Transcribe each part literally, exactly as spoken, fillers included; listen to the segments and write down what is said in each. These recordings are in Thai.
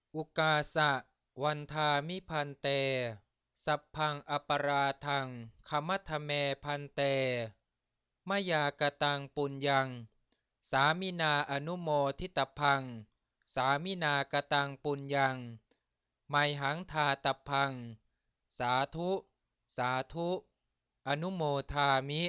อุกาสะวันทามิพันเตสัพพังอปราทังขมัทธเมพันเตมยากตังปุญญังสามินาอนุโมทิตพังสามินากตังปุญญังไมหังทาตพังสาธุสาธุอนุโมทามิ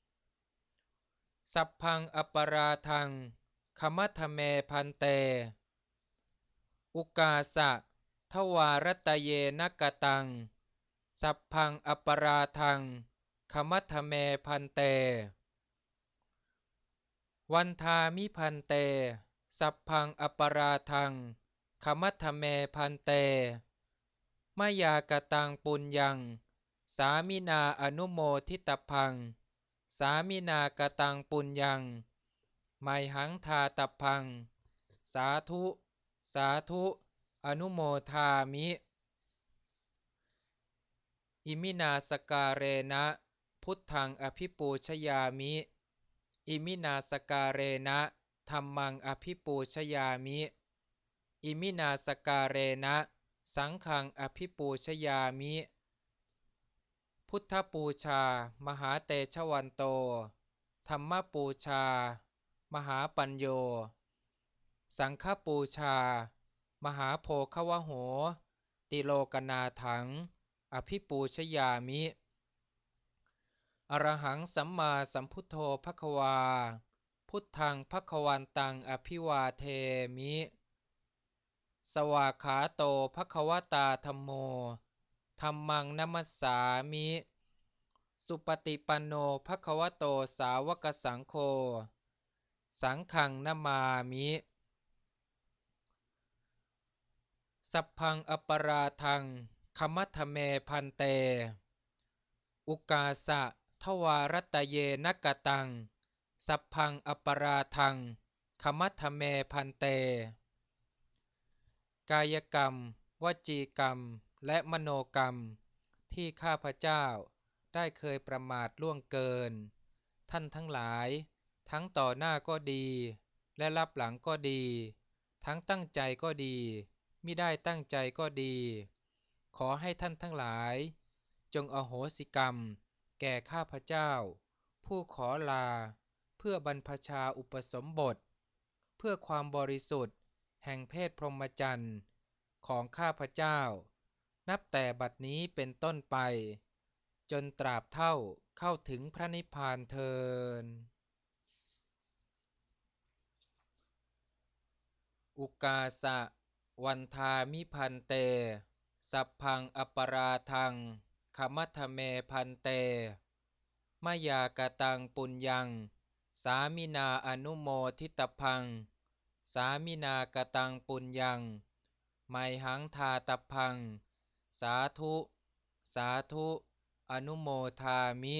สัพพังอปราทังขมัทธเมพันเตอุกาสะทวารตะเยนะกตังสัพพังอปราทังขมัทธเมพันเตวันทามิพันเตสัพพังอปราทังขมัทธเมพันเตมยากตังปุญญังสามินาอนุโมทิตพังสามินากตังปุญญังไมหังทาตพังสาธุสาธุอนุโมทามิอิมินาสการเรนะพุทธังอภิปูชยามิอิมินาสการเรนะธัมมังอภิปูชยามิอิมินาสการเรนะสังฆังอภิปูชยามิพุทธปูชามหาเตชะวันโตธัมมปูชามหาปัญโยสังฆปูชามหาโพควโหติโลกนาถังอภิปูชยามิอรหังสัมมาสัมพุทโธภควาพุทธังภควันตังอภิวาเทมิสวากขาโตภควตาธัมโมธัมมังนัมสสามิสุปฏิปันโนภควโตสาวกสังโฆสังฆังนามามิสัพพังอปราทังขมัทธเมพันเตอุกาสะทวารตะเยนะกตังสัพพังอปราทังขมัทธเมพันเตกายกรรมวจีกรรมและมโนกรรมที่ข้าพเจ้าได้เคยประมาทล่วงเกินท่านทั้งหลายทั้งต่อหน้าก็ดีและลับหลังก็ดีทั้งตั้งใจก็ดีมิได้ตั้งใจก็ดีขอให้ท่านทั้งหลายจงอโหสิกรรมแก่ข้าพเจ้าผู้ขอลาเพื่อบรรพชาอุปสมบทเพื่อความบริสุทธิ์แห่งเพศพรหมจรรย์ของข้าพเจ้านับแต่บัดนี้เป็นต้นไปจนตราบเท่าเข้าถึงพระนิพพานเทอญอุกาสะวันทามิพันเตสัพพังอปราทังขมัทธเมพันเตมยากตังปุญญังสามินาอนุโมทิตพังสามินากตังปุญญังไมหังทาตพังสาธุสาธุอนุโมทามิ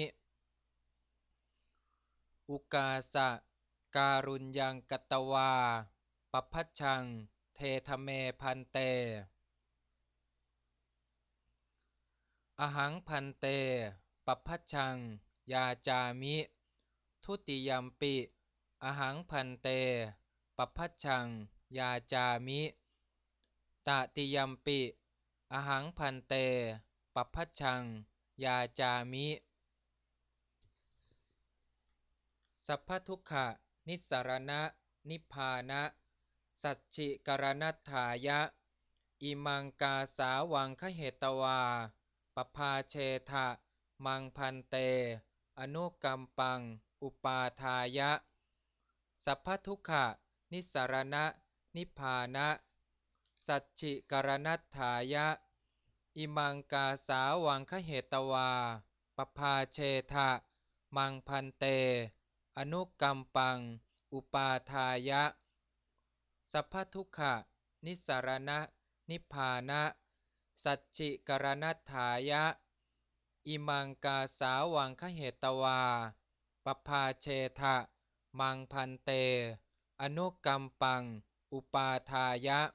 อุกาสะการุญญังกตวาปพัชชังเทธเมพันเตอหังพันเตปพัชชังยาจามิทุติยัมปิอหังพันเตปพัชชังยาจามิตติยัมปิอหังพันเตปพัชชังยาจามิสัพพทุกขะนิสสรณะนิพพานะสัจฉิกรณัฏฐายะอิมังกาสาวังคเหตวาปภาเชทะมังพันเตอนุกัมปังอุปาทายะสัพพทุกขะนิสสรณะนิพพานะสัจฉิกรณัฏฐายะอิมังกาสาวังคเหตวาปภาเชทะมังพันเตอนุกัมปังอุปาทายะสัพพทุกขะนิสสรณะนิพพานะสัจฉิกรณัฏฐายะอิมังกาสาวังคเหตวาปภาเชทะมังพันเตอนุกัมปังอุปาทายะ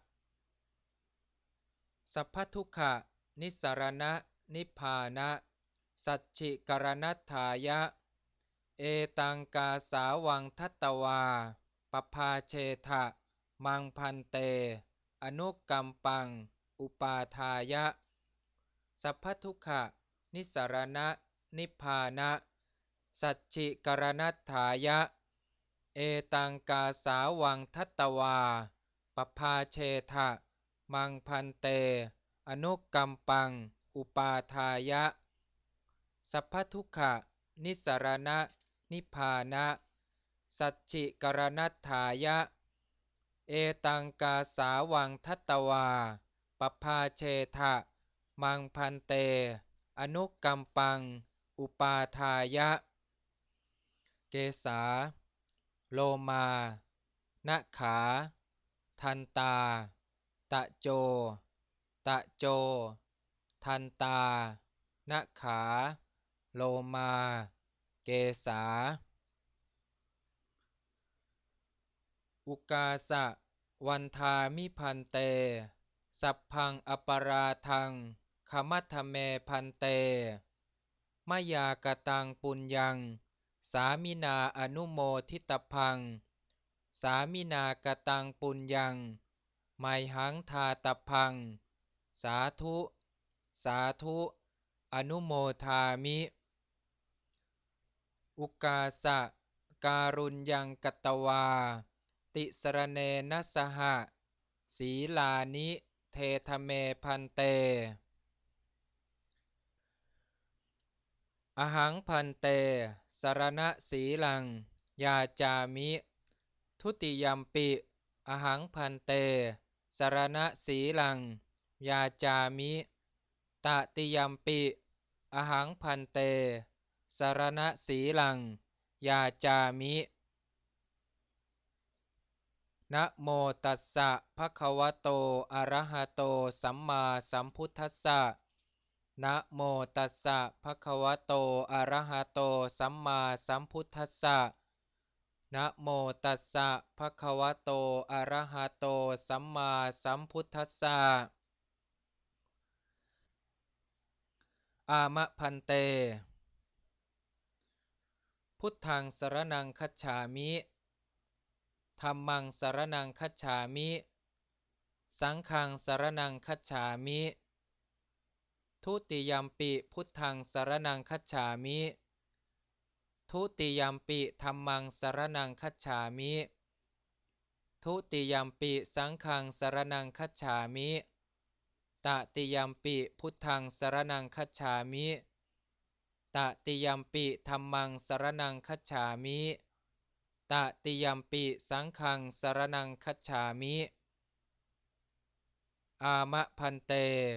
สัพพทุกขะนิสสรณะนิพพานะสัจฉิกรณัฏฐายะเอตังกาสาวังทัตตวาปภาเชทะมังพันเตอนุกรรมปังอุปาทายะสัพพทุกขะนิสรณะนิพพานะสัจฉิกรณัฏฐายะเอตังกาสาวังทัตตวาปภาเชทะมังพันเตอนุกรรมปังอุปาทายะสัพพทุกขะนิสรณะนิพพานะสัจฉิกรณัฏฐายะเอตังกาสาวังทัตตวาปภาเชทะมังพันเตอนุกรรมปังอุปาทายะเกสาโลมานะขาทันตาตะโจตะโจทันตานะขาโลมาเกสาอุกาสะวันทามิพันเตสัพพังอปราทังขมัทธเมพันเตมยากตังปุญญังสามินาอนุโมทิตพังสามินากตังปุญญังไมหังทาตพังสาธุสาธุอนุโมทามิอุกาสะการุญยังกตวาติสรเนนะสหะสีลานิเทธเมพันเตอหังพันเตสรณะสีลังยาจามิทุติยัมปิอหังพันเตสรณะสีลังยาจามิตติยัมปิอหังพันเตสรณะสีลังยาจามินะโมตัสสะภะคะวะโตอะระหะโตสัมมาสัมพุทธัสสะนะโมตัสสะภะคะวะโตอะระหะโตสัมมาสัมพุทธัสสะนะโมตัสสะภะคะวะโตอะระหะโตสัมมาสัมพุทธัสสะอามะพันเตพุทธังสรณังคัจฉามิธัมมังสรณังคัจฉามิสังฆังสรณังคัจฉามิทุติยัมปิพุทธังสรณังคัจฉามิทุติยัมปิธัมมังสรณังคัจฉามิทุติยัมปิสังฆังสรณังคัจฉามิตติยัมปิพุทธังสรณังคัจฉามิตติยัมปิธัมมังสรณังคัจฉามิตติยัมปิสังฆังสรณังคัจฉามิอามะพันเต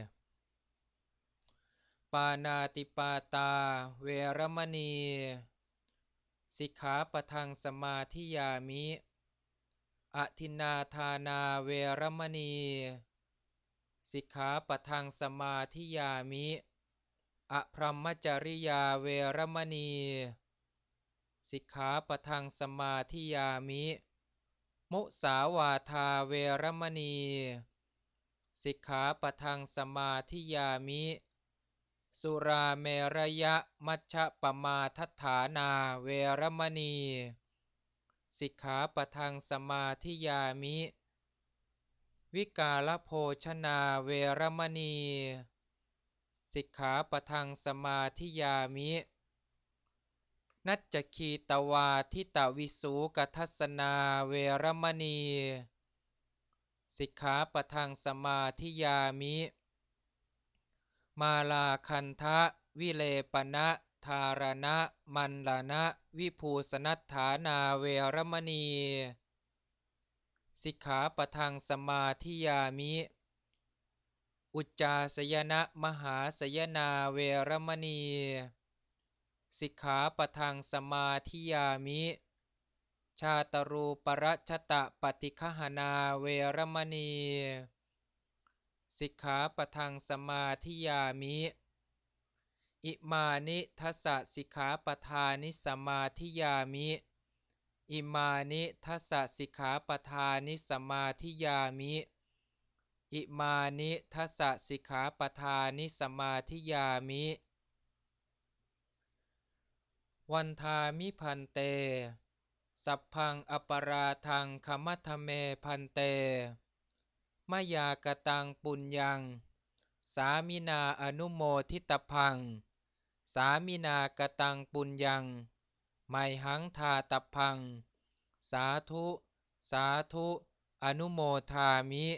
ปานาติปาตาเวรมณีสิกขาปะทังสมาธิยามิอทินนาทานาเวรมณีสิกขาปะทังสมาธิยามิอพรหมจริยาเวรมณีสิกขาปะทังสมาธิยามิมุสาวาทาเวรมณีสิกขาปะทังสมาธิยามิสุราเมรยะมัชฌะปมาทัฏฐานาเวรมณีสิกขาปะทังสมาธิยามิวิกาลโภชนาเวรมณีสิกขาปะทังสมาธิยามินัจจคีตวาทิตวิสูกทัสสนาเวรมณีสิกขาปะทังสมาธิยามิมาลาคันทะวิเลปนะธารณะมันลนะวิภูสนัฏฐานาเวรมณีสิกขาปะทังสมาธิยามิอุจจาสยนะมหาสยนาเวรมณีสิกขาปะทังสมาธิยามิชาตรูปรัชตะปฏิฆหนาเวรมณีสิกขาปะทังสมาธิยามิอิมานิทัสสะสิกขาปทานิสมาธิยามิอิมานิทัสสะสิกขาปทานิสมาธิยามิอิมานิทัสสะสิกขาปทานิสมาธิยามิวันทามิพันเตสัพพังอปราทังขมัทธเมพันเตมยากตังปุญญังสามินาอนุโมทิตพังสามินากตังปุญญังไมหังทาตพังสาธุสาธุอนุโมทามิ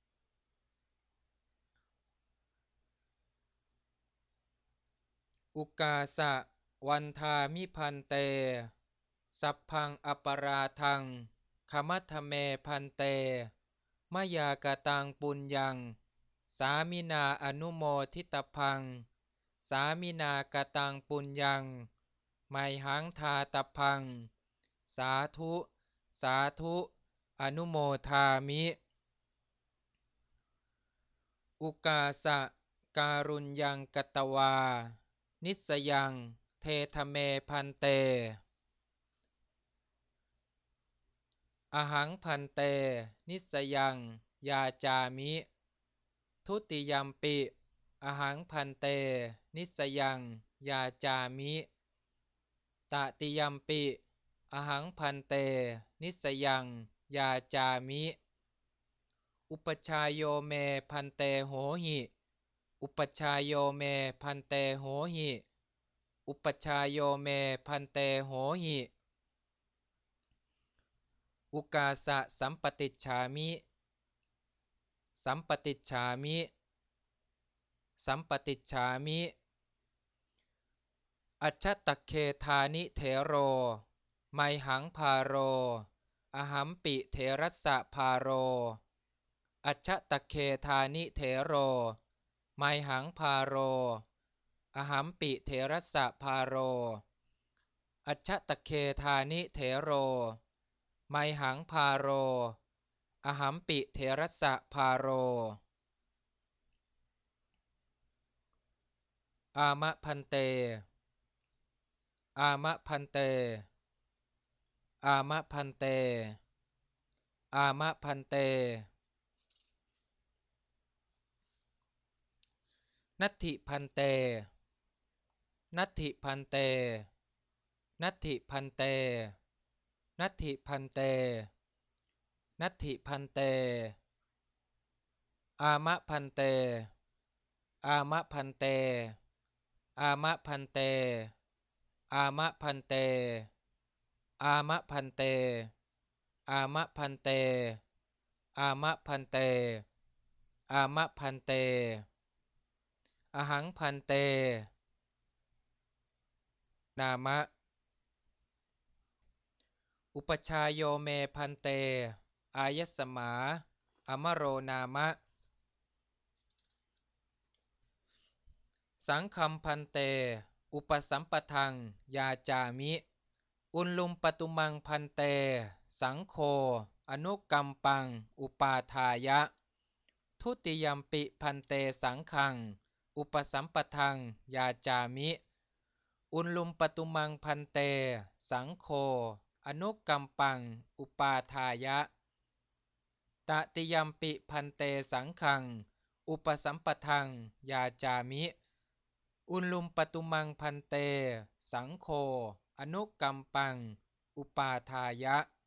อุกาสะวันทามิพันเตสัพพังอปราทังขมัทเมพันเตมยากตังปุญญังสามินาอนุโมทิตพังสามินากตังปุญญังไมหังทาตพังสาธุสาธุอนุโมทามิอุกาสะการุญยังกตวานิสยังเทธเมพันเตอหังพันเตนิสยังยาจามิทุติยัมปิอหังพันเตนิสยังยาจามิตติยัมปิอหังพันเตนิสยังยาจามิอุปชายโยเมพันเตโหหิอุปชายโยเมพันเตโหหิอุปชายโยเมพันเตโหหิอุกาสะสัมปติจฉามิสัมปติจฉามิสัมปติจฉามิอัจฉตเคธานิเถโรไมหังพาโรอหัมปิเถรัสสะพาโรอัจฉตเคธานิเถโรไมหังพาโรอหัมปิเถรัสสะพาโรอัจฉตเคธานิเถโรไมหังพาโรอหัมปิเถรัสสะพาโรอามะพันเตอามะพันเตอามะพันเตอามะพันเตนัตถิพันเตนัตถิพันเตนัตถิพันเตนัตถิพันเตนัตถิพันเตอามะพันเตอามะพันเตอามะพันเตอามะพันเตอามะพันเตอามะพันเตอามะพันเตอามะพันเตอหังพันเตนามะอุปชายโยเมพันเตอายสมาอมโรนามะสังคัมพันเตอุปสัมปทังยาจามิอุลลุมปตุมังพันเตสังโฆอนุกัมปังอุปาทายะทุติยัมปิพันเตสังฆังอุปสัมปทังยาจามิอุลลุมปตุมังพันเตสังโฆอนุกัมปังอุปาทายะตติยัมปิพันเตสังฆังอุปสัมปทังยาจามิอุลลุมปตุมังพันเตสังโฆอนุกัมปังอุปาทายะ